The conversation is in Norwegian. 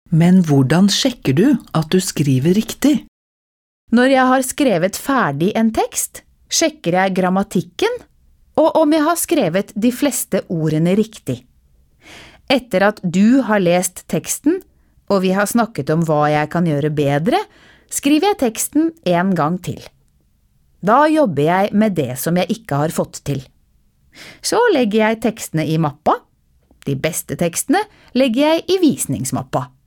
Men hvordan sjekker du at du skriver riktig? Når jeg har skrevet ferdig en tekst, sjekker jeg grammatikken og om jeg har skrevet de fleste ordene riktig. Etter at du har lest teksten, og vi har snakket om hva jeg kan gjøre bedre, skriver jeg teksten en gang til. Da jobber jeg med det som jeg ikke har fått til. Så legger jeg tekstene i mappa. De beste tekstene legger jeg i visningsmappa.